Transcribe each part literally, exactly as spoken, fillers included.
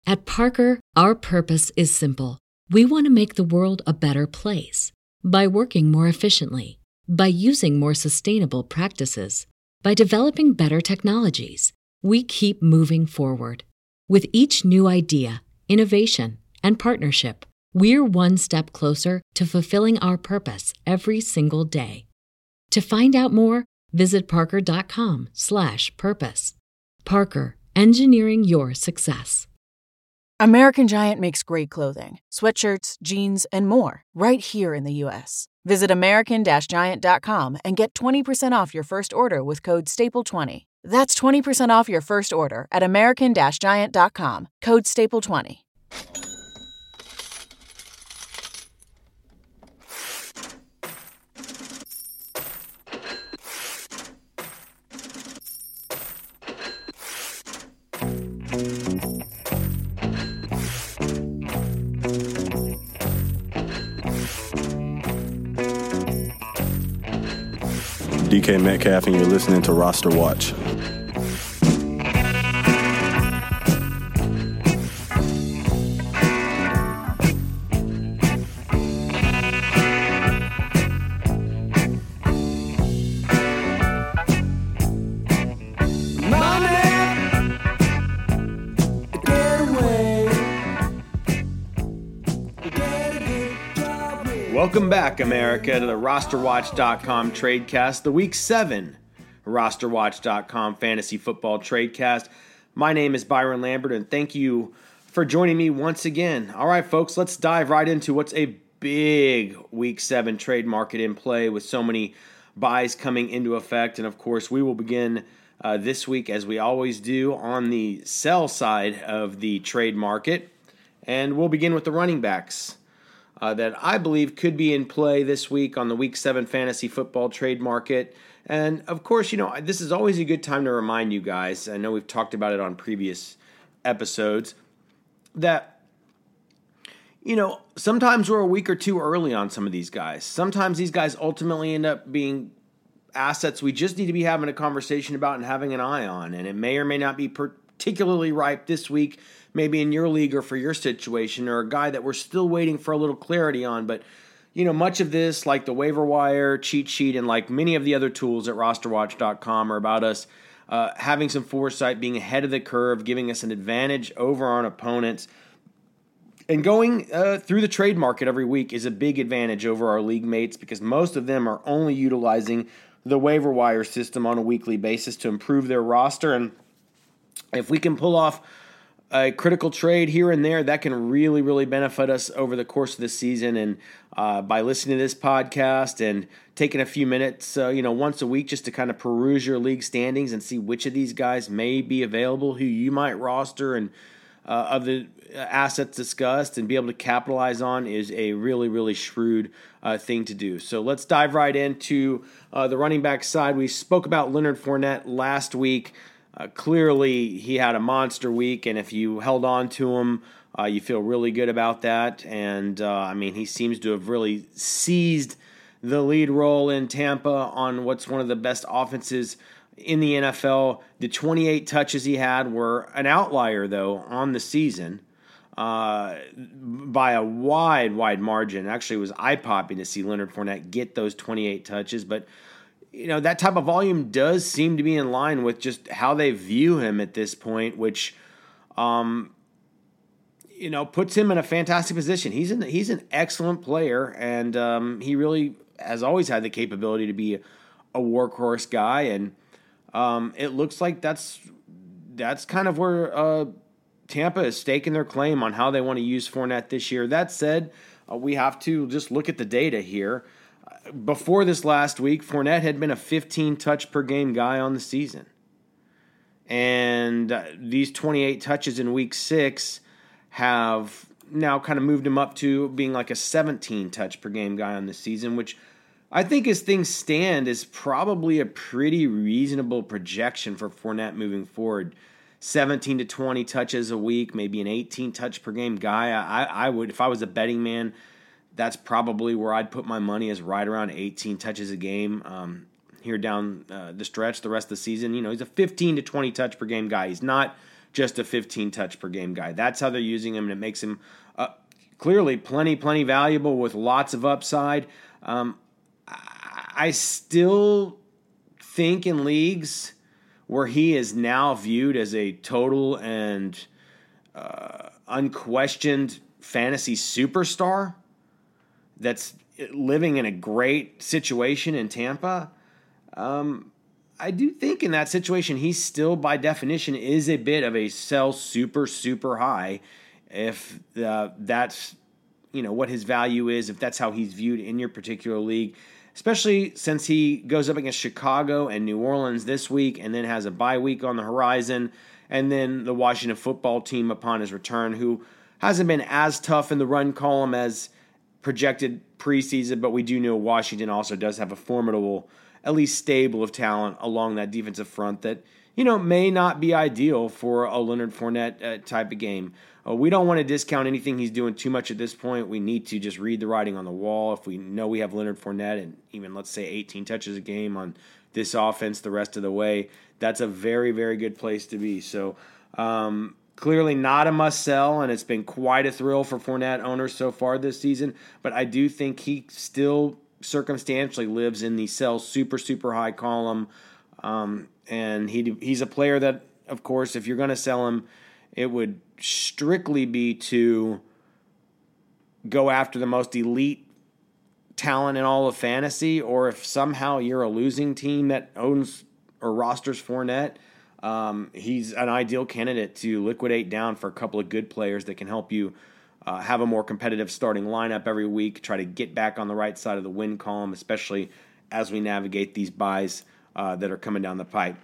At Parker, our purpose is simple. We want to make the world a better place by working more efficiently, by using more sustainable practices, by developing better technologies. We keep moving forward. With each new idea, innovation, and partnership, we're one step closer to fulfilling our purpose every single day. To find out more, visit parker.com slash purpose. Parker, engineering your success. American Giant makes great clothing, sweatshirts, jeans, and more right here in the U S. Visit American Giant dot com and get twenty percent off your first order with code staple twenty. That's twenty percent off your first order at American Giant dot com, code staple twenty. D K Metcalf, and you're listening to Roster Watch. Welcome back, America, to the roster watch dot com Tradecast, the Week seven roster watch dot com Fantasy Football Tradecast. My name is Byron Lambert, and thank you for joining me once again. All right, folks, let's dive right into what's a big Week seven trade market in play with so many buys coming into effect. And, of course, we will begin uh, this week, as we always do, on the sell side of the trade market. And we'll begin with the running backs. Uh, that I believe could be in play this week on the Week seven Fantasy Football trade market. And, of course, you know, this is always a good time to remind you guys, I know we've talked about it on previous episodes, that, you know, sometimes we're a week or two early on some of these guys. Sometimes these guys ultimately end up being assets we just need to be having a conversation about and having an eye on. And it may or may not be particularly ripe this week, maybe in your league or for your situation, or a guy that we're still waiting for a little clarity on. But, you know, much of this, like the waiver wire, cheat sheet, and like many of the other tools at roster watch dot com are about us uh, having some foresight, being ahead of the curve, giving us an advantage over our opponents. And going uh, through the trade market every week is a big advantage over our league mates, because most of them are only utilizing the waiver wire system on a weekly basis to improve their roster. And if we can pull off a critical trade here and there, that can really, really benefit us over the course of the season. And uh, by listening to this podcast and taking a few minutes, uh, you know, once a week just to kind of peruse your league standings and see which of these guys may be available, who you might roster, and uh, of the assets discussed and be able to capitalize on is a really, really shrewd uh, thing to do. So let's dive right into uh, the running back side. We spoke about Leonard Fournette last week. Uh, clearly, he had a monster week, and if you held on to him, uh, you feel really good about that. And, uh, I mean, he seems to have really seized the lead role in Tampa on what's one of the best offenses in the N F L. The twenty-eight touches he had were an outlier, though, on the season uh, by a wide, wide margin. Actually, it was eye-popping to see Leonard Fournette get those twenty-eight touches, but you know, that type of volume does seem to be in line with just how they view him at this point, which, um, you know, puts him in a fantastic position. He's an, he's an excellent player, and um, he really has always had the capability to be a, a workhorse guy, and um, it looks like that's that's kind of where uh, Tampa is staking their claim on how they want to use Fournette this year. That said, uh, we have to just look at the data here. Before this last week, Fournette had been a fifteen touch per game guy on the season. And uh, these twenty-eight touches in week six have now kind of moved him up to being like a seventeen touch per game guy on the season, which I think as things stand is probably a pretty reasonable projection for Fournette moving forward. seventeen to twenty touches a week, maybe an eighteen touch per game guy. I, I would, if I was a betting man, that's probably where I'd put my money, is right around eighteen touches a game um, here down uh, the stretch the rest of the season. You know, he's a fifteen to twenty touch per game guy. He's not just a fifteen touch per game guy. That's how they're using him, and it makes him uh, clearly plenty, plenty valuable with lots of upside. Um, I still think in leagues where he is now viewed as a total and uh, unquestioned fantasy superstar that's living in a great situation in Tampa, um, I do think in that situation he still, by definition, is a bit of a sell super, super high if uh, that's, you know, what his value is, if that's how he's viewed in your particular league, especially since he goes up against Chicago and New Orleans this week and then has a bye week on the horizon, and then the Washington football team upon his return, who hasn't been as tough in the run column as projected preseason, but we do know Washington also does have a formidable, at least stable of talent along that defensive front that, you know, may not be ideal for a Leonard Fournette uh, type of game. Uh, we don't want to discount anything he's doing too much at this point. We need to just read the writing on the wall. If we know we have Leonard Fournette and even, let's say, eighteen touches a game on this offense the rest of the way, that's a very, very good place to be. So um, clearly not a must-sell, and it's been quite a thrill for Fournette owners so far this season. But I do think he still circumstantially lives in the sell super, super high column. Um, and he he's a player that, of course, if you're going to sell him, it would strictly be to go after the most elite talent in all of fantasy, or if somehow you're a losing team that owns or rosters Fournette, um, he's an ideal candidate to liquidate down for a couple of good players that can help you uh, have a more competitive starting lineup every week, try to get back on the right side of the win column, especially as we navigate these buys uh, that are coming down the pipe.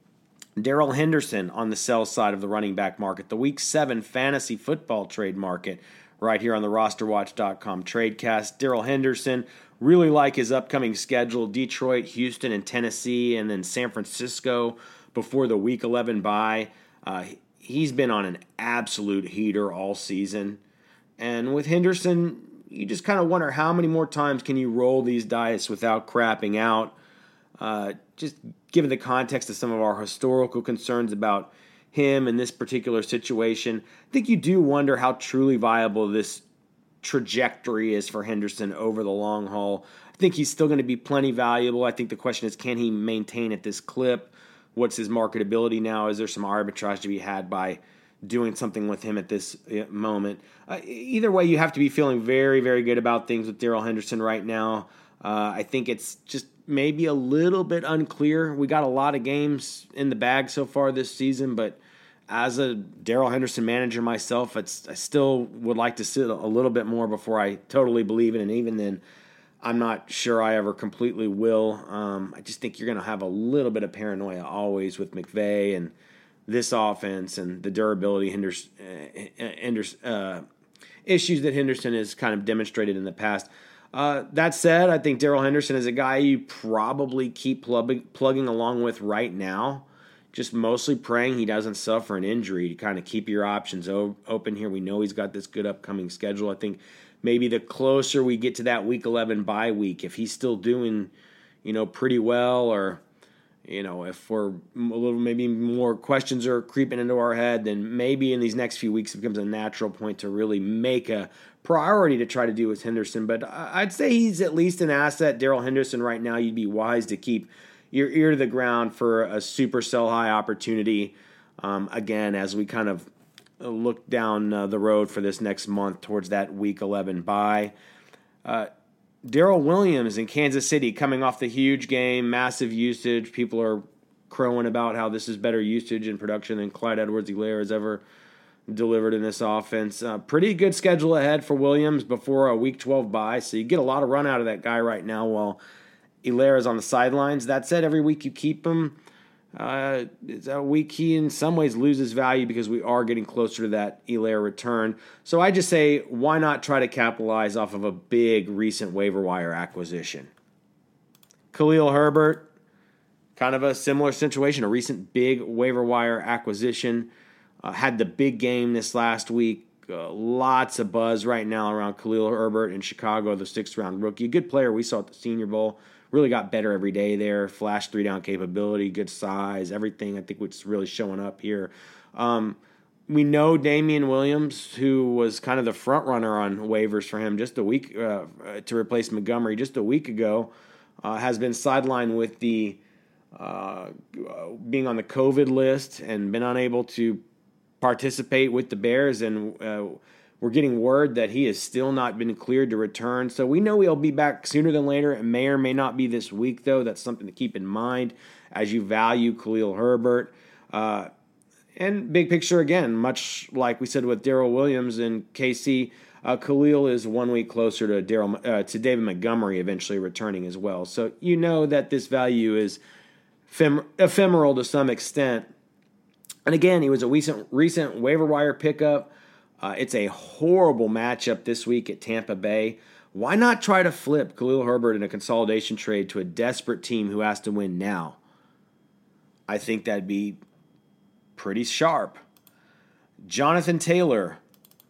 Darrell Henderson on the sell side of the running back market, the Week seven fantasy football trade market, right here on the roster watch dot com Tradecast. Darrell Henderson, really like his upcoming schedule: Detroit, Houston, and Tennessee, and then San Francisco before the Week eleven bye. Uh, he's been on an absolute heater all season. And with Henderson, you just kind of wonder how many more times can you roll these dice without crapping out. Uh, just given the context of some of our historical concerns about him in this particular situation, I think you do wonder how truly viable this trajectory is for Henderson over the long haul. I think he's still going to be plenty valuable. I think the question is, can he maintain at this clip? What's his marketability now? Is there some arbitrage to be had by doing something with him at this moment? Uh, either way, you have to be feeling very, very good about things with Darrell Henderson right now. Uh, I think it's just maybe a little bit unclear. We got a lot of games in the bag so far this season, but as a Darrell Henderson manager myself, it's, I still would like to sit a little bit more before I totally believe it, and even then, I'm not sure I ever completely will. Um, I just think you're going to have a little bit of paranoia always with McVay and this offense and the durability Henderson, uh, Henderson, uh, issues that Henderson has kind of demonstrated in the past. Uh, that said, I think Darrell Henderson is a guy you probably keep plug- plugging along with right now, just mostly praying he doesn't suffer an injury to kind of keep your options o- open here. We know he's got this good upcoming schedule. I think maybe the closer we get to that Week eleven bye week, if he's still doing, you know, pretty well, or, you know, if we're a little, maybe more questions are creeping into our head, then maybe in these next few weeks it becomes a natural point to really make a priority to try to do with Henderson. But I'd say he's at least an asset. Darrell Henderson right now, you'd be wise to keep your ear to the ground for a super sell high opportunity. Um, again, as we kind of look down uh, the road for this next month towards that Week eleven bye. Uh, Darrell Williams in Kansas City coming off the huge game, massive usage. People are crowing about how this is better usage and production than Clyde Edwards-Helaire has ever delivered in this offense. Uh, pretty good schedule ahead for Williams before a Week twelve bye, so you get a lot of run out of that guy right now while Helaire is on the sidelines. That said, every week you keep him, uh, it's a week he in some ways loses value because we are getting closer to that Helaire return. So I just say, why not try to capitalize off of a big recent waiver wire acquisition? Khalil Herbert, kind of a similar situation, a recent big waiver wire acquisition. Uh, had the big game this last week. Uh, lots of buzz right now around Khalil Herbert in Chicago, the sixth-round rookie. A good player we saw at the Senior Bowl. Really got better every day there. Flash three-down capability, good size, everything I think what's really showing up here Um, we know Damian Williams, who was kind of the front runner on waivers for him just a week uh, to replace Montgomery just a week ago, uh, has been sidelined with the uh, being on the COVID list and been unable to participate with the Bears, and uh, we're getting word that he has still not been cleared to return. So we know he'll be back sooner than later. It may or may not be this week, though. That's something to keep in mind as you value Khalil Herbert. Uh, and big picture, again, much like we said with Darrell Williams and K C, uh, Khalil is one week closer to Darryl, uh, to David Montgomery eventually returning as well. So you know that this value is ephem- ephemeral to some extent. And again, he was a recent, recent waiver wire pickup. Uh, it's a horrible matchup this week at Tampa Bay. Why not try to flip Khalil Herbert in a consolidation trade to a desperate team who has to win now? I think that'd be pretty sharp. Jonathan Taylor.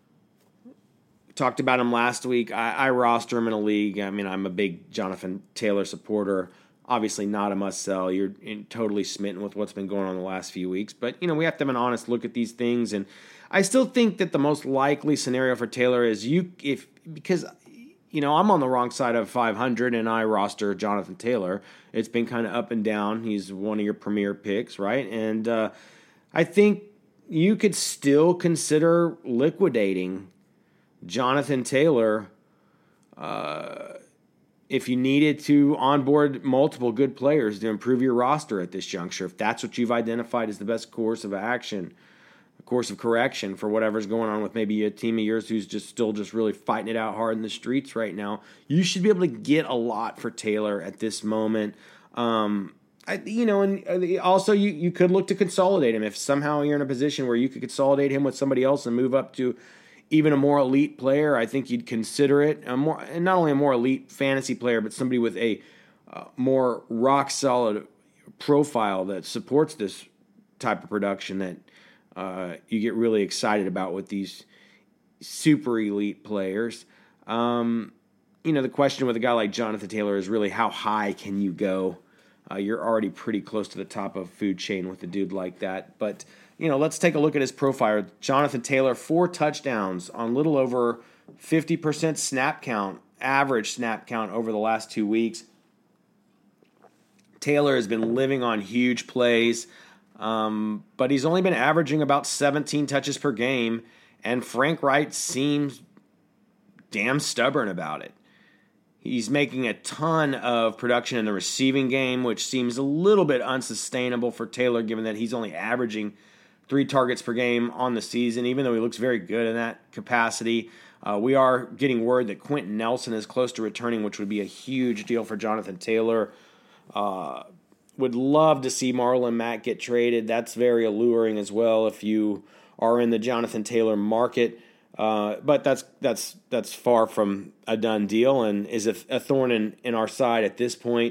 Talked about him last week. I, I roster him in a league. I mean, I'm a big Jonathan Taylor supporter. Obviously not a must-sell. You're in, totally smitten with what's been going on the last few weeks. But, you know, we have to have an honest look at these things. And I still think that the most likely scenario for Taylor is you, if because, you know, I'm on the wrong side of five hundred and I roster Jonathan Taylor. It's been kind of up and down. He's one of your premier picks, right? And uh, I think you could still consider liquidating Jonathan Taylor uh if you needed to onboard multiple good players to improve your roster at this juncture, if that's what you've identified as the best course of action, a course of correction for whatever's going on with maybe a team of yours who's just still just really fighting it out hard in the streets right now, you should be able to get a lot for Taylor at this moment. Um, I, you know, and also you, you could look to consolidate him if somehow you're in a position where you could consolidate him with somebody else and move up to even a more elite player. I think you'd consider it a more, and not only a more elite fantasy player, but somebody with a uh, more rock solid profile that supports this type of production that uh, you get really excited about with these super elite players. Um, you know, the question with a guy like Jonathan Taylor is really how high can you go? Uh, you're already pretty close to the top of food chain with a dude like that, but you know, let's take a look at his profile. Jonathan Taylor, four touchdowns on little over fifty percent snap count, average snap count over the last two weeks. Taylor has been living on huge plays, um, but he's only been averaging about seventeen touches per game, and Frank Reich seems damn stubborn about it. He's making a ton of production in the receiving game, which seems a little bit unsustainable for Taylor, given that he's only averaging three targets per game on the season, even though he looks very good in that capacity. Uh, we are getting word that Quentin Nelson is close to returning, which would be a huge deal for Jonathan Taylor. Uh, would love to see Marlon Mack get traded. That's very alluring as well if you are in the Jonathan Taylor market. Uh, but that's that's that's far from a done deal and is a, a thorn in, in our side at this point.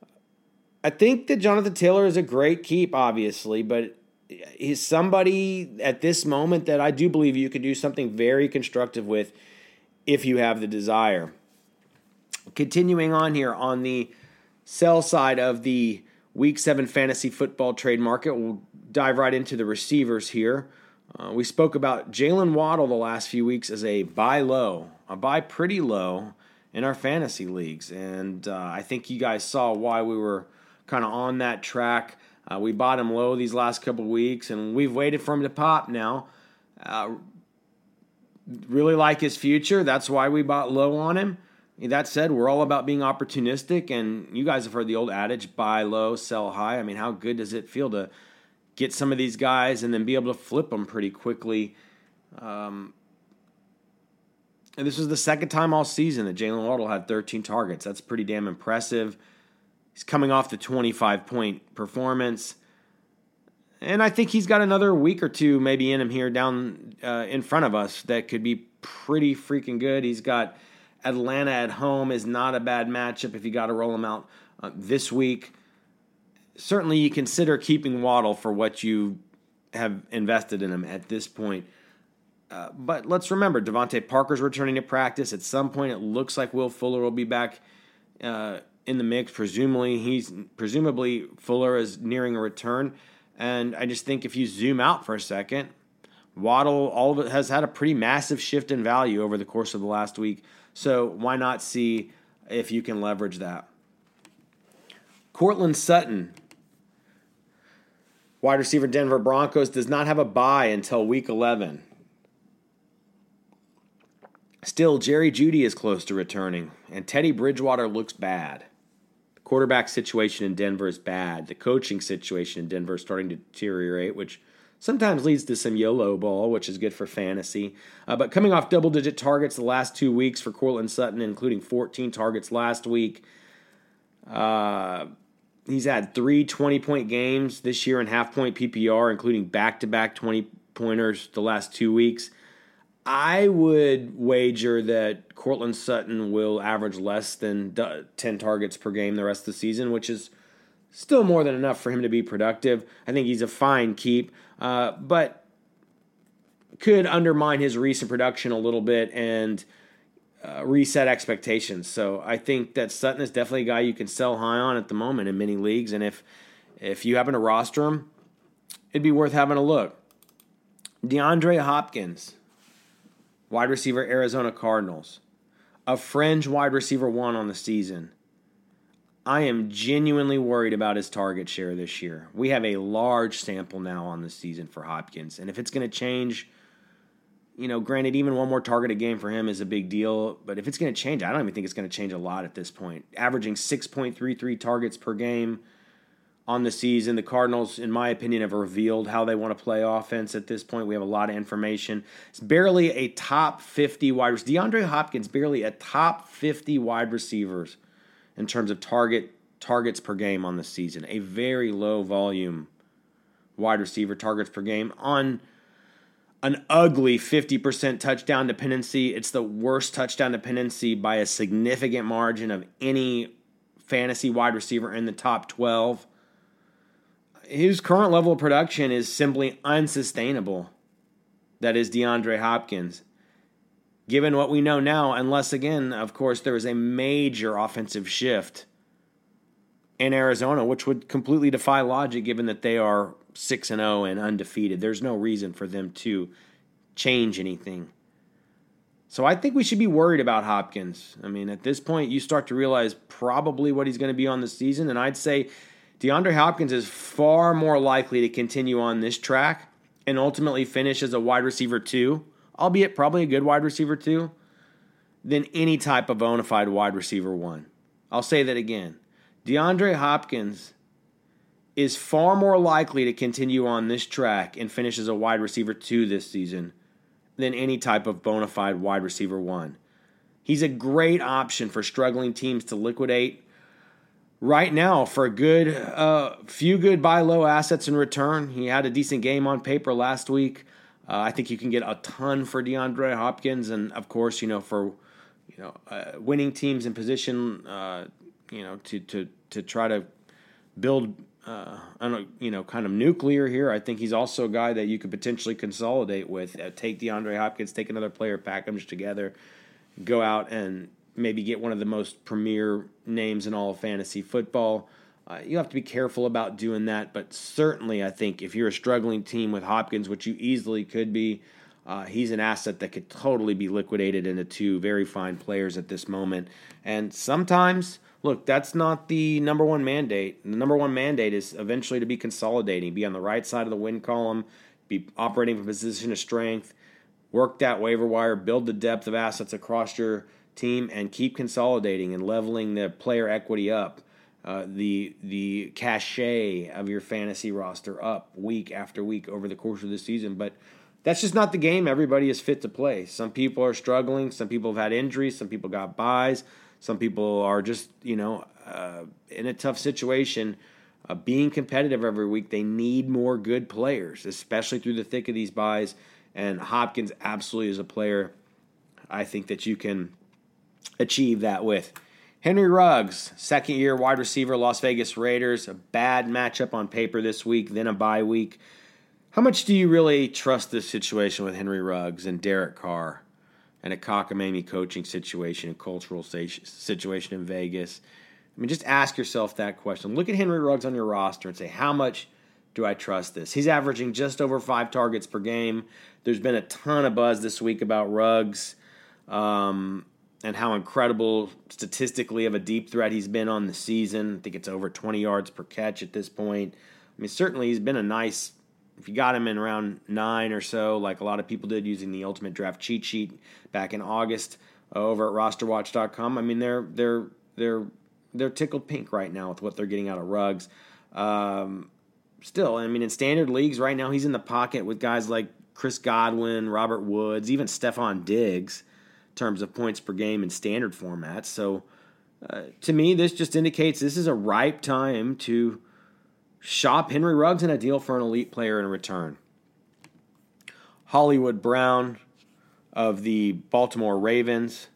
I think that Jonathan Taylor is a great keep, obviously, but he's somebody at this moment that I do believe you could do something very constructive with if you have the desire. Continuing on here on the sell side of the Week seven fantasy football trade market, we'll dive right into the receivers here. Uh, we spoke about Jalen Waddle the last few weeks as a buy low, a buy pretty low in our fantasy leagues, and uh, I think you guys saw why we were kind of on that track. Uh, we bought him low these last couple of weeks, and we've waited for him to pop now. Uh, really like his future. That's why we bought low on him. That said, we're all about being opportunistic, and you guys have heard the old adage, buy low, sell high. I mean, how good does it feel to get some of these guys and then be able to flip them pretty quickly? Um, and this was the second time all season that Jalen Waddle had thirteen targets. That's pretty damn impressive. He's coming off the twenty-five point performance. And I think he's got another week or two maybe in him here down uh, in front of us that could be pretty freaking good. He's got Atlanta at home is not a bad matchup if you got to roll him out uh, this week. Certainly you consider keeping Waddle for what you have invested in him at this point. Uh, but let's remember, Devontae Parker's returning to practice. At some point it looks like Will Fuller will be back uh, in the mix. Presumably, he's presumably Fuller is nearing a return. And I just think if you zoom out for a second, Waddle all of it has had a pretty massive shift in value over the course of the last week. So why not see if you can leverage that? Courtland Sutton, wide receiver Denver Broncos, does not have a bye until week eleven. Still, Jerry Jeudy is close to returning, and Teddy Bridgewater looks bad. The quarterback situation in Denver is bad. The coaching situation in Denver is starting to deteriorate, which sometimes leads to some YOLO ball, which is good for fantasy. Uh, but coming off double-digit targets the last two weeks for Courtland Sutton, including fourteen targets last week, uh, he's had three twenty-point games this year in half-point P P R, including back-to-back twenty-pointers the last two weeks. I would wager that Courtland Sutton will average less than ten targets per game the rest of the season, which is still more than enough for him to be productive. I think he's a fine keep, uh, but could undermine his recent production a little bit and uh, reset expectations. So I think that Sutton is definitely a guy you can sell high on at the moment in many leagues, and if if you happen to roster him, it'd be worth having a look. DeAndre Hopkins, wide receiver, Arizona Cardinals, a fringe wide receiver one on the season. I am genuinely worried about his target share this year. We have a large sample now on the season for Hopkins, and if it's going to change, you know, granted, even one more target a game for him is a big deal, but if it's going to change, I don't even think it's going to change a lot at this point. Averaging six point three three targets per game on the season. The Cardinals, in my opinion, have revealed how they want to play offense at this point. We have a lot of information. It's barely a top fifty wide receiver. DeAndre Hopkins, barely a top fifty wide receivers in terms of target targets per game on the season. A very low volume wide receiver targets per game on an ugly fifty percent touchdown dependency. It's the worst touchdown dependency by a significant margin of any fantasy wide receiver in the top twelve. His current level of production is simply unsustainable. That is DeAndre Hopkins. Given what we know now, unless, again, of course, there is a major offensive shift in Arizona, which would completely defy logic given that they are six and oh and undefeated. There's no reason for them to change anything. So I think we should be worried about Hopkins. I mean, at this point, you start to realize probably what he's going to be on the season, and I'd say DeAndre Hopkins is far more likely to continue on this track and ultimately finish as a wide receiver two, albeit probably a good wide receiver two, than any type of bona fide wide receiver one. I'll say that again. DeAndre Hopkins is far more likely to continue on this track and finish as a wide receiver two this season than any type of bona fide wide receiver one. He's a great option for struggling teams to liquidate right now for a good uh, few good buy low assets in return. He had a decent game on paper last week. Uh, I think you can get a ton for DeAndre Hopkins, and of course, you know, for you know, uh, winning teams in position, uh, you know, to to to try to build, uh, I don't know, you know, kind of nuclear here. I think he's also a guy that you could potentially consolidate with. Uh, take DeAndre Hopkins, take another player, pack them together, go out and maybe get one of the most premier names in all of fantasy football. Uh, you have to be careful about doing that, but certainly I think if you're a struggling team with Hopkins, which you easily could be, uh, he's an asset that could totally be liquidated into two very fine players at this moment. And sometimes, look, that's not the number one mandate. The number one mandate is eventually to be consolidating, be on the right side of the win column, be operating from a position of strength, work that waiver wire, build the depth of assets across your team, and keep consolidating and leveling the player equity up. Uh, the the cachet of your fantasy roster up week after week over the course of the season. But that's just not the game everybody is fit to play. Some people are struggling. Some people have had injuries. Some people got buys. Some people are just, you know, uh, in a tough situation. Uh, being competitive every week, they need more good players, especially through the thick of these buys. And Hopkins absolutely is a player I think that you can achieve that with. Henry Ruggs, second-year wide receiver, Las Vegas Raiders. A bad matchup on paper this week, then a bye week. How much do you really trust this situation with Henry Ruggs and Derek Carr and a cockamamie coaching situation and cultural situation in Vegas? I mean, just ask yourself that question. Look at Henry Ruggs on your roster and say, how much do I trust this? He's averaging just over five targets per game. There's been a ton of buzz this week about Ruggs um, and how incredible statistically of a deep threat he's been on the season. I think it's over twenty yards per catch at this point. I mean, certainly he's been a nice, if you got him in around nine or so, like a lot of people did using the Ultimate Draft cheat sheet back in August over at roster watch dot com. I mean, they're they're they're they're tickled pink right now with what they're getting out of Ruggs. Um, still, I mean, in standard leagues right now, he's in the pocket with guys like Chris Godwin, Robert Woods, even Stephon Diggs in terms of points per game in standard formats. So uh, to me, this just indicates this is a ripe time to shop Henry Ruggs in a deal for an elite player in return. Hollywood Brown of the Baltimore Ravens.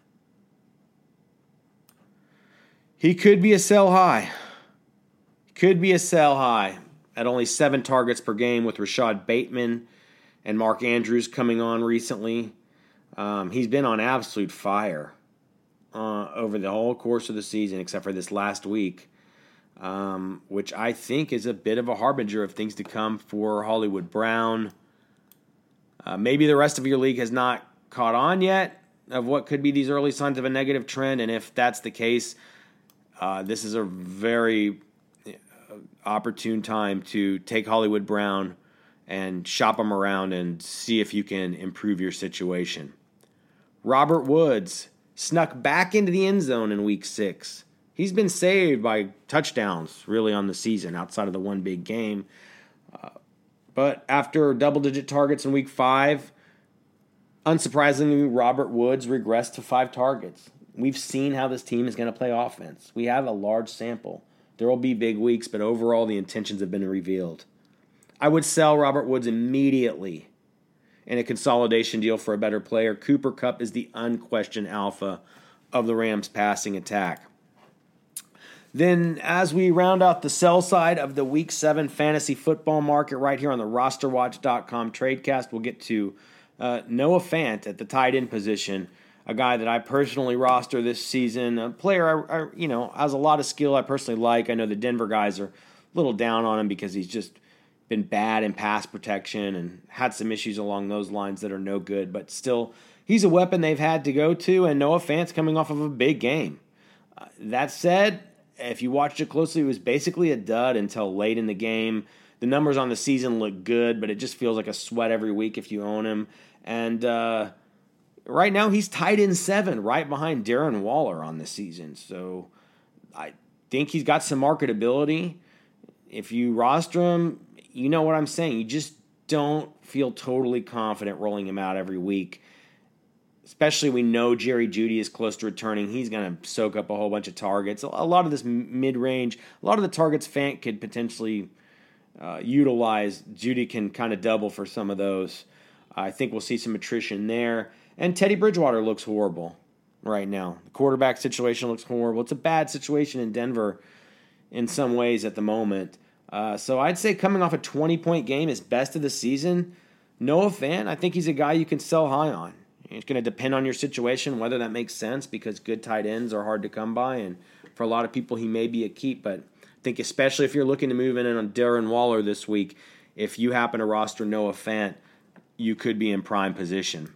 He could be a sell high. Could be a sell high at only seven targets per game with Rashad Bateman and Mark Andrews coming on recently. Um, he's been on absolute fire uh, over the whole course of the season except for this last week, um, which I think is a bit of a harbinger of things to come for Hollywood Brown. Uh, maybe the rest of your league has not caught on yet of what could be these early signs of a negative trend, and if that's the case, uh, this is a very opportune time to take Hollywood Brown and shop him around and see if you can improve your situation. Robert Woods snuck back into the end zone in week six. He's been saved by touchdowns really on the season outside of the one big game. Uh, but after double-digit targets in week five, unsurprisingly, Robert Woods regressed to five targets. We've seen how this team is going to play offense. We have a large sample. There will be big weeks, but overall the intentions have been revealed. I would sell Robert Woods immediately in a consolidation deal for a better player. Cooper Kupp is the unquestioned alpha of the Rams' passing attack. Then as we round out the sell side of the Week seven fantasy football market right here on the roster watch dot com Tradecast, we'll get to uh, Noah Fant at the tight end position, a guy that I personally roster this season, a player I, I, you know, has a lot of skill I personally like. I know the Denver guys are a little down on him because he's just been bad in pass protection and had some issues along those lines that are no good, but still, he's a weapon they've had to go to, and Noah Fant's coming off of a big game. Uh, that said, if you watched it closely, it was basically a dud until late in the game. The numbers on the season look good, but it just feels like a sweat every week if you own him. And uh, right now, he's tied in seven, right behind Darren Waller on the season. So I think he's got some marketability. If you roster him, you know what I'm saying. You just don't feel totally confident rolling him out every week. Especially we know Jerry Jeudy is close to returning. He's going to soak up a whole bunch of targets. A lot of this mid-range, a lot of the targets Fant could potentially uh, utilize. Jeudy can kind of double for some of those. I think we'll see some attrition there. And Teddy Bridgewater looks horrible right now. The quarterback situation looks horrible. It's a bad situation in Denver in some ways at the moment. Uh, so I'd say coming off a twenty-point game, his best of the season, Noah Fant, I think he's a guy you can sell high on. It's going to depend on your situation, whether that makes sense, because good tight ends are hard to come by, and for a lot of people, he may be a keep. But I think especially if you're looking to move in on Darren Waller this week, if you happen to roster Noah Fant, you could be in prime position.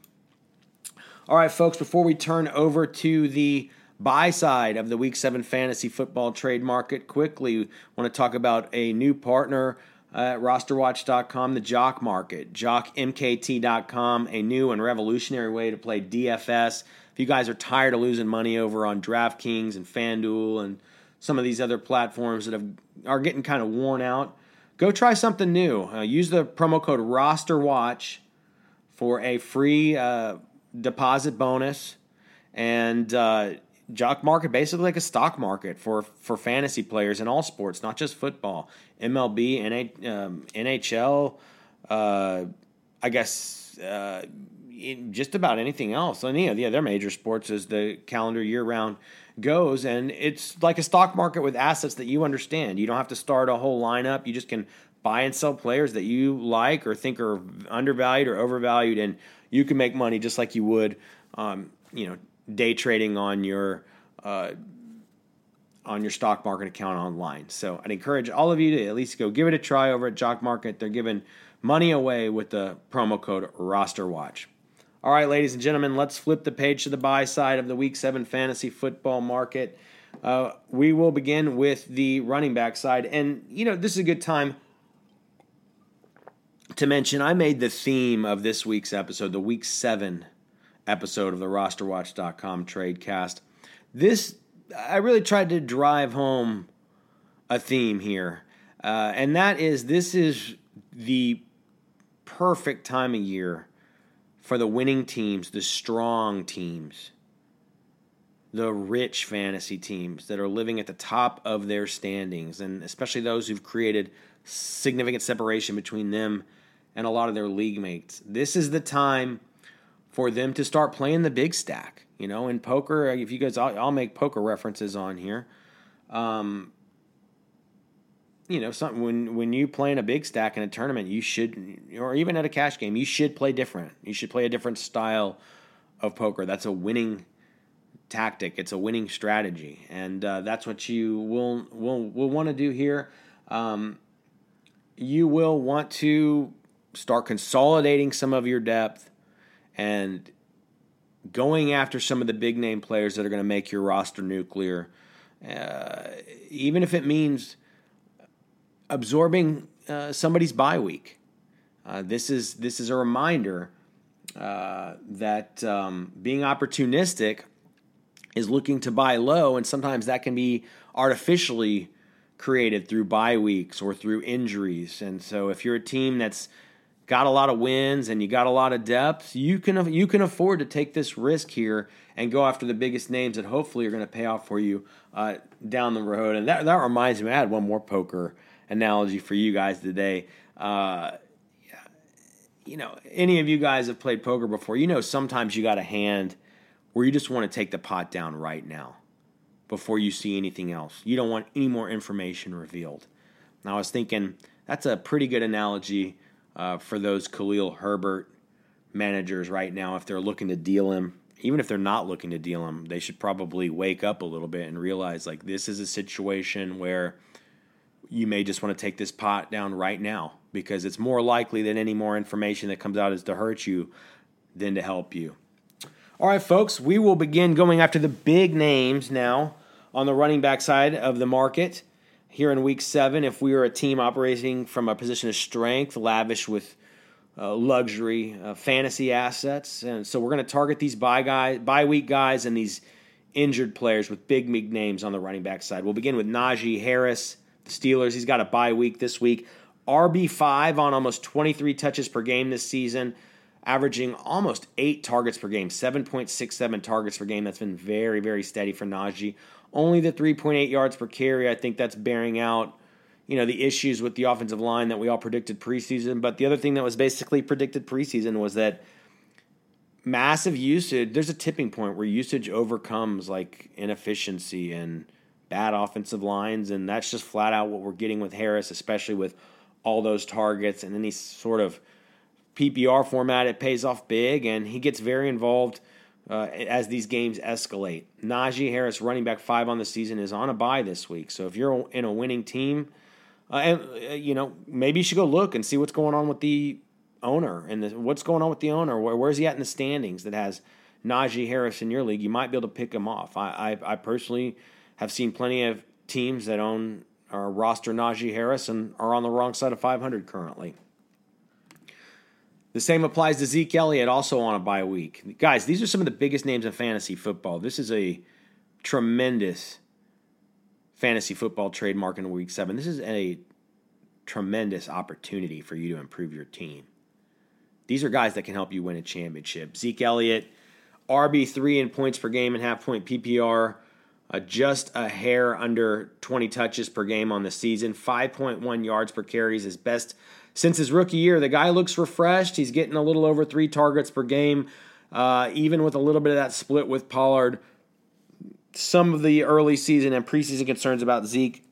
All right, folks, before we turn over to the buy side of the Week seven fantasy football trade market, quickly want to talk about a new partner at roster watch dot com, the Jock Market, jock m k t dot com, a new and revolutionary way to play D F S. If you guys are tired of losing money over on DraftKings and FanDuel and some of these other platforms that have, are getting kind of worn out, go try something new. Uh, use the promo code ROSTERWATCH for a free uh, deposit bonus. And uh, Jock Market, basically like a stock market for, for fantasy players in all sports, not just football. M L B, N H L, uh, I guess uh, just about anything else. And yeah, yeah, they're major sports as the calendar year-round goes. And it's like a stock market with assets that you understand. You don't have to start a whole lineup. You just can buy and sell players that you like or think are undervalued or overvalued, and you can make money just like you would, um, you know, day trading on your uh, on your stock market account online. So I'd encourage all of you to at least go give it a try over at Jock Market. They're giving money away with the promo code RosterWatch. All right, ladies and gentlemen, let's flip the page to the buy side of the Week seven fantasy football market. Uh, we will begin with the running back side. And, you know, this is a good time to mention I made the theme of this week's episode, the Week seven episode of the roster watch dot com Tradecast. This, I really tried to drive home a theme here, uh, and that is this is the perfect time of year for the winning teams, the strong teams, the rich fantasy teams that are living at the top of their standings, and especially those who've created significant separation between them and a lot of their league mates. This is the time for them to start playing the big stack. You know, in poker, if you guys, I'll, I'll make poker references on here. Um, you know, something when when you play in a big stack in a tournament, you should, or even at a cash game, you should play different. You should play a different style of poker. That's a winning tactic. It's a winning strategy, and uh, that's what you will will will want to do here. Um, you will want to start consolidating some of your depth and going after some of the big name players that are going to make your roster nuclear, uh, even if it means absorbing uh, somebody's bye week. Uh, this is this is a reminder uh, that um, being opportunistic is looking to buy low, and sometimes that can be artificially created through bye weeks or through injuries. And so, if you're a team that's got a lot of wins and you got a lot of depth, you can you can afford to take this risk here and go after the biggest names that hopefully are going to pay off for you uh, down the road. And that that reminds me, I had one more poker analogy for you guys today. Uh, you know, any of you guys have played poker before, you know sometimes you got a hand where you just want to take the pot down right now before you see anything else. You don't want any more information revealed. Now, I was thinking that's a pretty good analogy Uh, for those Khalil Herbert managers right now. If they're looking to deal him, even if they're not looking to deal him, they should probably wake up a little bit and realize, like, this is a situation where you may just want to take this pot down right now, because it's more likely that any more information that comes out is to hurt you than to help you. All right, folks, we will begin going after the big names now on the running back side of the market. Here in week seven, if we are a team operating from a position of strength, lavish with uh, luxury uh, fantasy assets, and so we're going to target these bye guys, bye week guys, and these injured players with big, big names on the running back side. We'll begin with Najee Harris, the Steelers. He's got a bye week this week. R B five on almost twenty-three touches per game this season, averaging almost eight targets per game, seven point six seven targets per game. That's been very, very steady for Najee. Only the three point eight yards per carry. I think that's bearing out, you know, the issues with the offensive line that we all predicted preseason. But the other thing that was basically predicted preseason was that massive usage, there's a tipping point where usage overcomes like inefficiency and bad offensive lines, and that's just flat out what we're getting with Harris, especially with all those targets and any sort of P P R format. It pays off big, and he gets very involved Uh, as these games escalate. Najee Harris, running back five on the season, is on a bye this week. So if you're in a winning team, uh, and uh, you know, maybe you should go look and see what's going on with the owner and the, what's going on with the owner. Where, where's he at in the standings that has Najee Harris in your league? You might be able to pick him off. I, I, I personally have seen plenty of teams that own or roster Najee Harris and are on the wrong side of five hundred currently. The same applies to Zeke Elliott, also on a bye week. Guys, these are some of the biggest names in fantasy football. This is a tremendous fantasy football trade market in week seven. This is a tremendous opportunity for you to improve your team. These are guys that can help you win a championship. Zeke Elliott, R B three in points per game and half-point P P R, uh, just a hair under twenty touches per game on the season, five point one yards per carry is his best since his rookie year. The guy looks refreshed. He's getting a little over three targets per game, uh, even with a little bit of that split with Pollard. Some of the early season and preseason concerns about Zeke,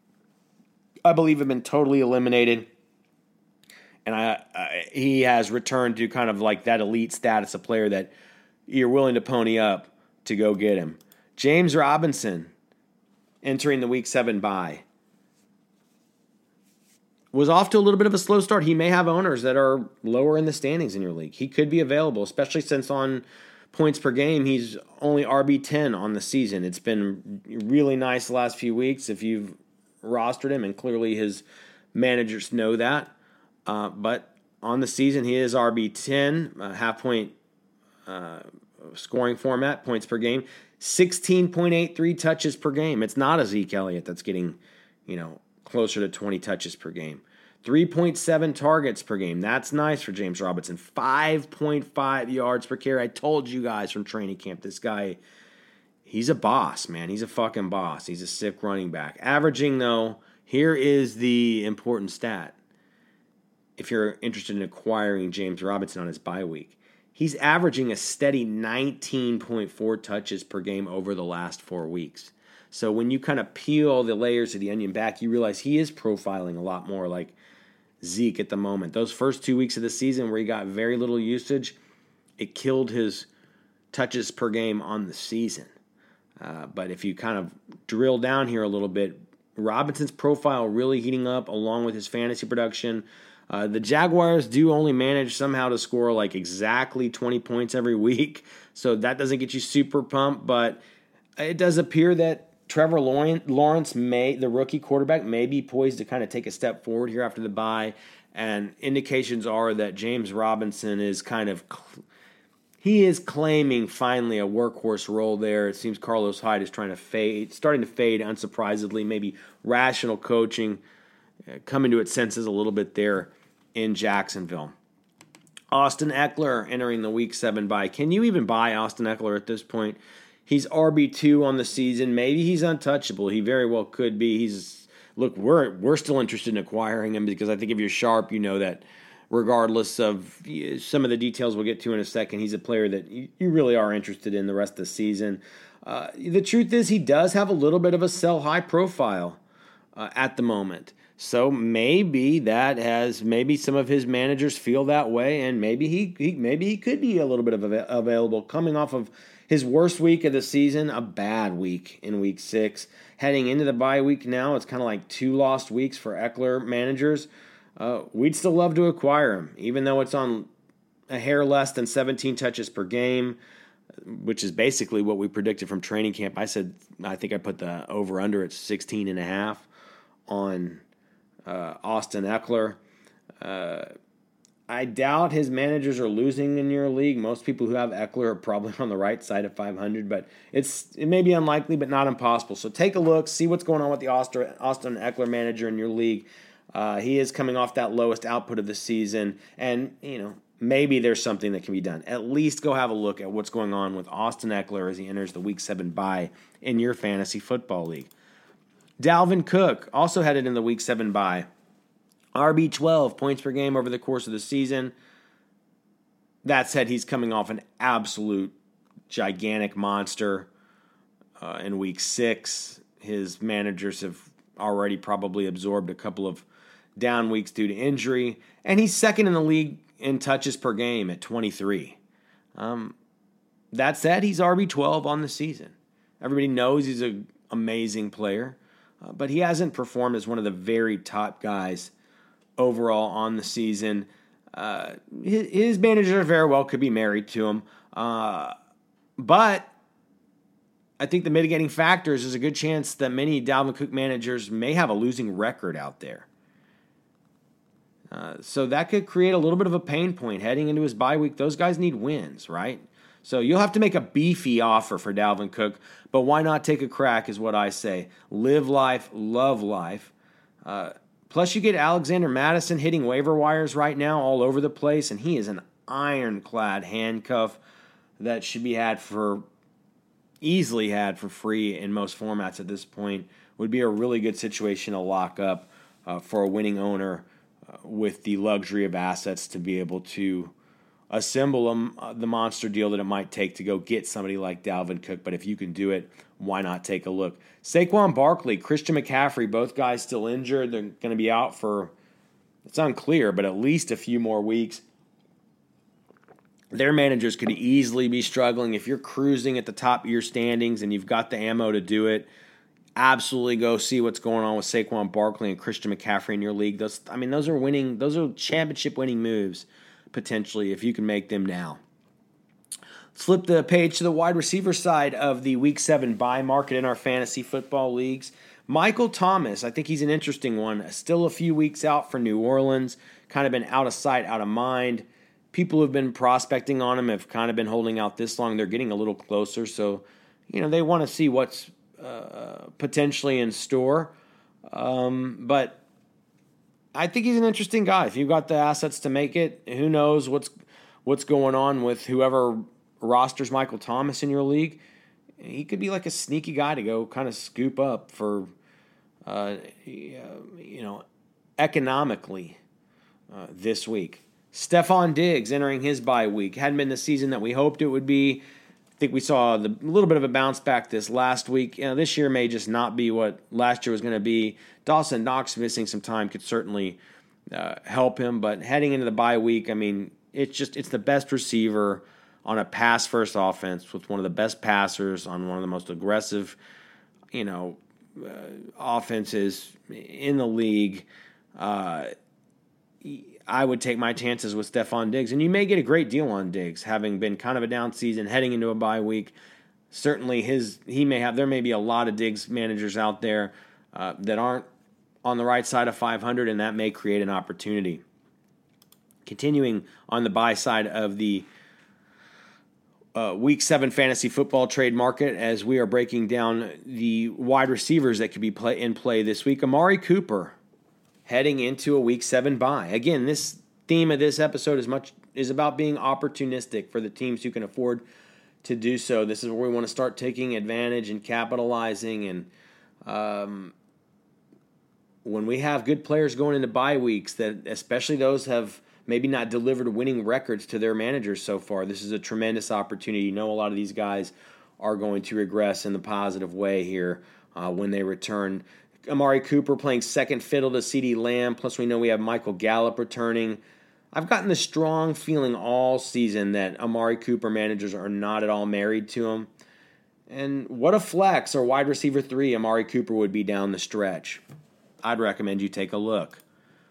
I believe, have been totally eliminated. And I, I, he has returned to kind of like that elite status, a player that you're willing to pony up to go get him. James Robinson, entering the week seven bye. Was off to a little bit of a slow start. He may have owners that are lower in the standings in your league. He could be available, especially since on points per game, he's only R B ten on the season. It's been really nice the last few weeks if you've rostered him, and clearly his managers know that. Uh, but on the season, he is R B ten, uh, half-point uh, scoring format, points per game, sixteen point eight three touches per game. It's not a Zeke Elliott that's getting, you know, closer to twenty touches per game. three point seven targets per game. That's nice for James Robinson. five point five yards per carry. I told you guys from training camp, this guy, he's a boss, man. He's a fucking boss. He's a sick running back. Averaging, though, here is the important stat. If you're interested in acquiring James Robinson on his bye week, he's averaging a steady nineteen point four touches per game over the last four weeks. So when you kind of peel the layers of the onion back, you realize he is profiling a lot more like Zeke at the moment. Those first two weeks of the season where he got very little usage, it killed his touches per game on the season. Uh, but if you kind of drill down here a little bit, Robinson's profile really heating up along with his fantasy production. Uh, the Jaguars do only manage somehow to score like exactly twenty points every week, so that doesn't get you super pumped, but it does appear that Trevor Lawrence, may the rookie quarterback, may be poised to kind of take a step forward here after the bye, and indications are that James Robinson is kind of he is claiming finally a workhorse role there. It seems Carlos Hyde is trying to fade, starting to fade, unsurprisingly. Maybe rational coaching uh, coming to its senses a little bit there in Jacksonville. Austin Eckler entering the week seven bye. Can you even buy Austin Eckler at this point? He's R B two on the season. Maybe he's untouchable. He very well could be. He's look, we're we're still interested in acquiring him because I think if you're sharp, you know that regardless of some of the details we'll get to in a second, he's a player that you, you really are interested in the rest of the season. Uh, the truth is he does have a little bit of a sell-high profile uh, at the moment. So maybe that has maybe some of his managers feel that way, and maybe he, he maybe he could be a little bit of av- available coming off of his worst week of the season, a bad week in week six. Heading into the bye week now, it's kind of like two lost weeks for Eckler managers. Uh, we'd still love to acquire him, even though it's on a hair less than seventeen touches per game, which is basically what we predicted from training camp. I said, I think I put the over-under at sixteen and a half on uh, Austin Eckler. Uh, I doubt his managers are losing in your league. Most people who have Eckler are probably on the right side of five hundred, but it's it may be unlikely, but not impossible. So take a look, see what's going on with the Austin Eckler manager in your league. Uh, he is coming off that lowest output of the season, and you know maybe there's something that can be done. At least go have a look at what's going on with Austin Eckler as he enters the week seven bye in your fantasy football league. Dalvin Cook also headed in the week seven bye. R B twelve points per game over the course of the season. That said, he's coming off an absolute gigantic monster uh, in week six. His managers have already probably absorbed a couple of down weeks due to injury, and he's second in the league in touches per game at twenty-three. Um, that said, he's R B twelve on the season. Everybody knows he's an amazing player, uh, but he hasn't performed as one of the very top guys overall on the season. Uh, his, his manager very well could be married to him. Uh, but I think the mitigating factors is a good chance that many Dalvin Cook managers may have a losing record out there. Uh, so that could create a little bit of a pain point heading into his bye week. Those guys need wins, right? So you'll have to make a beefy offer for Dalvin Cook, but why not take a crack is what I say. Live life, love life. Uh, Plus, you get Alexander Mattison hitting waiver wires right now all over the place, and he is an ironclad handcuff that should be had for, easily had for free in most formats at this point. Would be a really good situation to lock up uh, for a winning owner uh, with the luxury of assets to be able to assemble a, uh, the monster deal that it might take to go get somebody like Dalvin Cook. But if you can do it, why not take a look? Saquon Barkley, Christian McCaffrey, both guys still injured. They're going to be out for, it's unclear, but at least a few more weeks. Their managers could easily be struggling. If you're cruising at the top of your standings and you've got the ammo to do it, absolutely go see what's going on with Saquon Barkley and Christian McCaffrey in your league. Those, I mean, those are winning. Those are championship-winning moves potentially if you can make them now. Flip the page to the wide receiver side of the Week seven bye market in our fantasy football leagues. Michael Thomas, I think he's an interesting one. Still a few weeks out for New Orleans. Kind of been out of sight, out of mind. People who've been prospecting on him have kind of been holding out this long. They're getting a little closer, so you know they want to see what's uh, potentially in store. Um, but I think he's an interesting guy. If you've got the assets to make it, who knows what's what's going on with whoever rosters Michael Thomas in your league. He could be like a sneaky guy to go kind of scoop up for, uh, you know, economically uh, this week. Stephon Diggs entering his bye week. Hadn't been the season that we hoped it would be. I think we saw the, a little bit of a bounce back this last week. You know, this year may just not be what last year was going to be. Dawson Knox missing some time could certainly uh, help him, but heading into the bye week, I mean, it's just it's the best receiver on a pass-first offense with one of the best passers on one of the most aggressive, you know, uh, offenses in the league. Uh, I would take my chances with Stephon Diggs, and you may get a great deal on Diggs, having been kind of a down season, heading into a bye week. Certainly, his he may have. There may be a lot of Diggs managers out there uh, that aren't on the right side of five hundred, and that may create an opportunity. Continuing on the buy side of the Uh, week seven fantasy football trade market, as we are breaking down the wide receivers that could be play in play this week. Amari Cooper heading into a week seven bye. Again, this theme of this episode is much is about being opportunistic for the teams who can afford to do so. This is where we want to start taking advantage and capitalizing. And um, when we have good players going into bye weeks, that especially those have maybe not delivered winning records to their managers so far, this is a tremendous opportunity. You know, a lot of these guys are going to regress in the positive way here uh, when they return. Amari Cooper playing second fiddle to CeeDee Lamb, plus we know we have Michael Gallup returning. I've gotten the strong feeling all season that Amari Cooper managers are not at all married to him. And what a flex or wide receiver three Amari Cooper would be down the stretch. I'd recommend you take a look.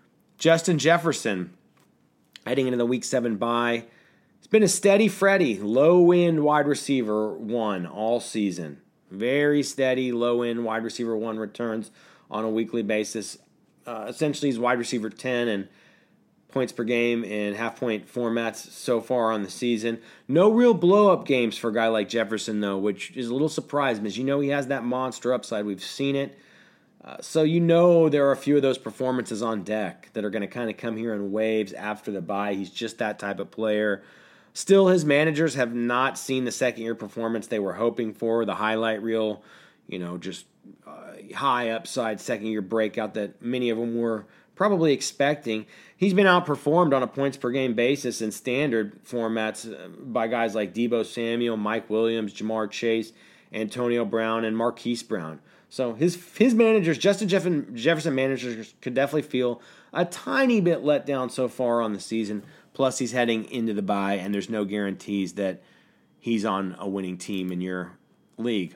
Justin Jefferson, heading into the week seven bye. It's been a steady Freddy, low-end wide receiver one all season. Very steady, low-end wide receiver one returns on a weekly basis. Uh, essentially, he's wide receiver ten and points per game in half-point formats so far on the season. No real blow-up games for a guy like Jefferson, though, which is a little surprising because you know he has that monster upside. We've seen it. Uh, so you know there are a few of those performances on deck that are going to kind of come here in waves after the bye. He's just that type of player. Still, his managers have not seen the second-year performance they were hoping for, the highlight reel, you know, just uh, high upside second-year breakout that many of them were probably expecting. He's been outperformed on a points-per-game basis in standard formats by guys like Deebo Samuel, Mike Williams, Jamar Chase, Antonio Brown, and Marquise Brown. So his his managers, Justin Jefferson, Jefferson managers, could definitely feel a tiny bit let down so far on the season. Plus, he's heading into the bye, and there's no guarantees that he's on a winning team in your league.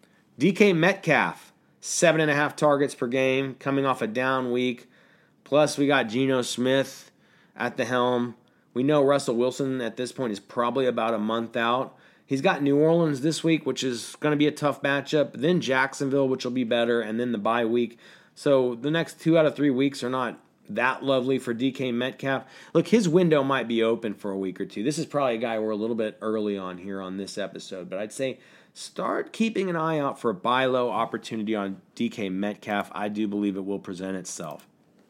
D K Metcalf, seven and a half targets per game, coming off a down week. Plus, we got Geno Smith at the helm. We know Russell Wilson at this point is probably about a month out. He's got New Orleans this week, which is going to be a tough matchup. Then Jacksonville, which will be better, and then the bye week. So the next two out of three weeks are not that lovely for D K Metcalf. Look, his window might be open for a week or two. This is probably a guy we're a little bit early on here on this episode, but I'd say start keeping an eye out for a buy low opportunity on D K Metcalf. I do believe it will present itself.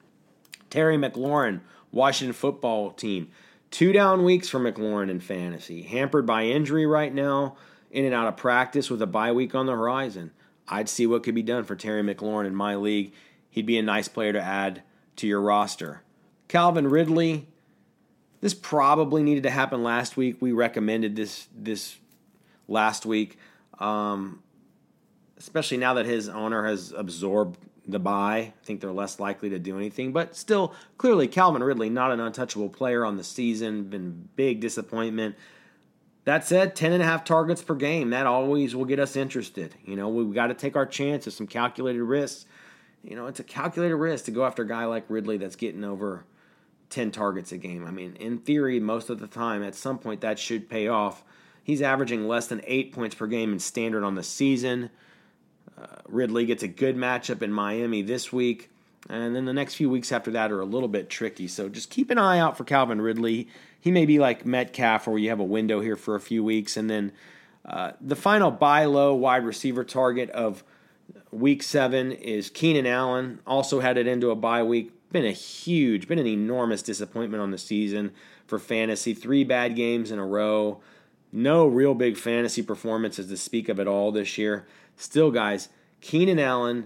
Terry McLaurin, Washington football team. Two down weeks for McLaurin in fantasy. Hampered by injury right now, in and out of practice with a bye week on the horizon. I'd see what could be done for Terry McLaurin in my league. He'd be a nice player to add to your roster. Calvin Ridley, this probably needed to happen last week. We recommended this this last week, um, especially now that his owner has absorbed the bye. I think they're less likely to do anything. But still, clearly, Calvin Ridley, not an untouchable player on the season. Been big disappointment. That said, ten and a half targets per game, that always will get us interested. You know, we've got to take our chances, some calculated risks. You know, it's a calculated risk to go after a guy like Ridley that's getting over ten targets a game. I mean, in theory, most of the time, at some point, that should pay off. He's averaging less than eight points per game in standard on the season. Uh, Ridley gets a good matchup in Miami this week. And then the next few weeks after that are a little bit tricky. So just keep an eye out for Calvin Ridley. He may be like Metcalf, where you have a window here for a few weeks. And then uh, the final buy low wide receiver target of week seven is Keenan Allen. Also headed into a bye week. Been a huge, been an enormous disappointment on the season for fantasy. Three bad games in a row. No real big fantasy performances to speak of at all this year. Still, guys, Keenan Allen,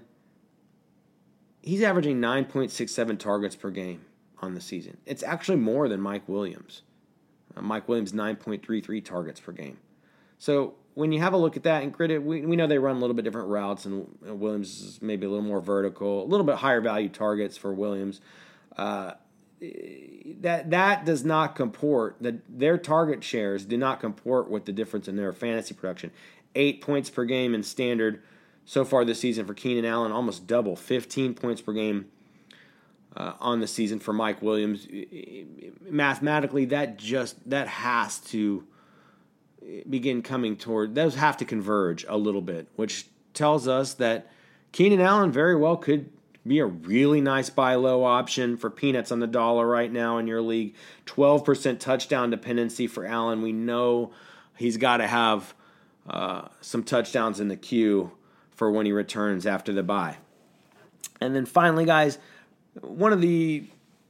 he's averaging nine point six seven targets per game on the season. It's actually more than Mike Williams. Uh, Mike Williams, nine point three three targets per game. So when you have a look at that, and granted, we, we know they run a little bit different routes, and Williams is maybe a little more vertical, a little bit higher value targets for Williams. Uh, that that does not comport, that their target shares do not comport with the difference in their fantasy production. Eight points per game in standard so far this season for Keenan Allen, almost double, fifteen points per game uh, on the season for Mike Williams. Mathematically, that just that has to begin coming toward, those have to converge a little bit, which tells us that Keenan Allen very well could be a really nice buy low option for peanuts on the dollar right now in your league. twelve percent touchdown dependency for Allen. We know he's got to have uh, some touchdowns in the queue for when he returns after the bye. And then finally, guys, one of the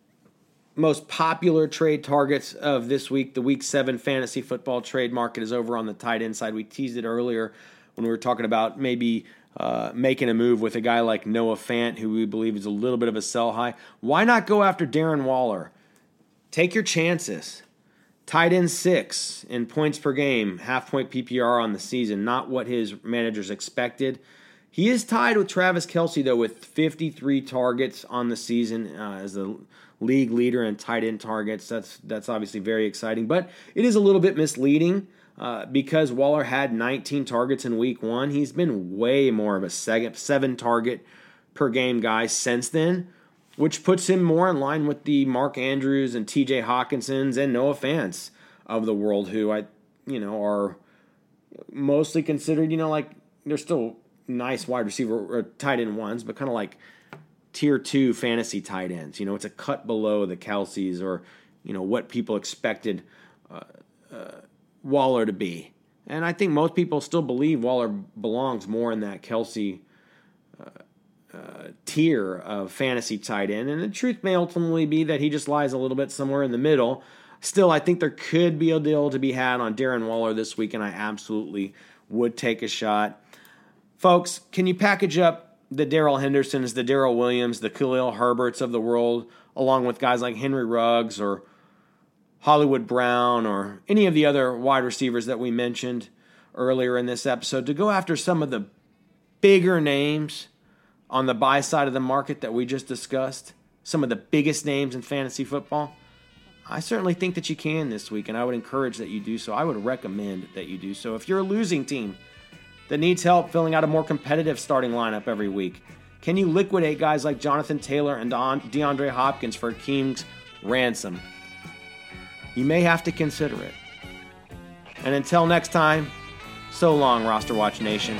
most popular trade targets of this week, the week seven fantasy football trade market, is over on the tight end side. We teased it earlier when we were talking about maybe uh, making a move with a guy like Noah Fant, who we believe is a little bit of a sell high. Why not go after Darren Waller? Take your chances. Tight end six in points per game, half point P P R on the season, not what his managers expected. He is tied with Travis Kelce, though, with fifty-three targets on the season uh, as the league leader in tight end targets. That's that's obviously very exciting, but it is a little bit misleading uh, because Waller had nineteen targets in week one. He's been way more of a second, seven target per game guy since then, which puts him more in line with the Mark Andrews and T J Hawkinsons and Noah Fants of the world, who I, you know, are mostly considered, you know, like they're still nice wide receiver or tight end ones, but kind of like tier two fantasy tight ends. You know, it's a cut below the Kelce's or, you know, what people expected uh, uh, Waller to be. And I think most people still believe Waller belongs more in that Kelce uh, uh, tier of fantasy tight end. And the truth may ultimately be that he just lies a little bit somewhere in the middle. Still, I think there could be a deal to be had on Darren Waller this week, and I absolutely would take a shot. Folks, can you package up the Darrell Hendersons, the Darrell Williams, the Khalil Herberts of the world, along with guys like Henry Ruggs or Hollywood Brown or any of the other wide receivers that we mentioned earlier in this episode, to go after some of the bigger names on the buy side of the market that we just discussed, some of the biggest names in fantasy football? I certainly think that you can this week, and I would encourage that you do so. I would recommend that you do so. If you're a losing team that needs help filling out a more competitive starting lineup every week, can you liquidate guys like Jonathan Taylor and DeAndre Hopkins for a king's ransom? You may have to consider it. And until next time, so long, Roster Watch Nation.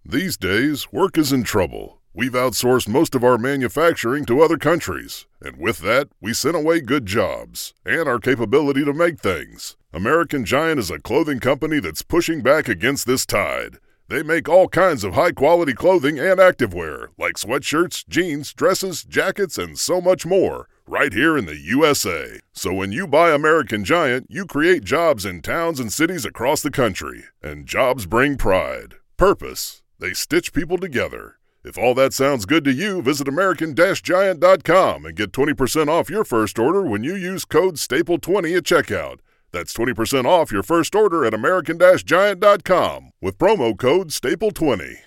These days, work is in trouble. We've outsourced most of our manufacturing to other countries, and with that, we sent away good jobs and our capability to make things. American Giant is a clothing company that's pushing back against this tide. They make all kinds of high-quality clothing and activewear, like sweatshirts, jeans, dresses, jackets, and so much more, right here in the U S A. So when you buy American Giant, you create jobs in towns and cities across the country. And jobs bring pride, purpose. They stitch people together. If all that sounds good to you, visit American Giant dot com and get twenty percent off your first order when you use code staple twenty at checkout. That's twenty percent off your first order at American Giant dot com with promo code staple twenty.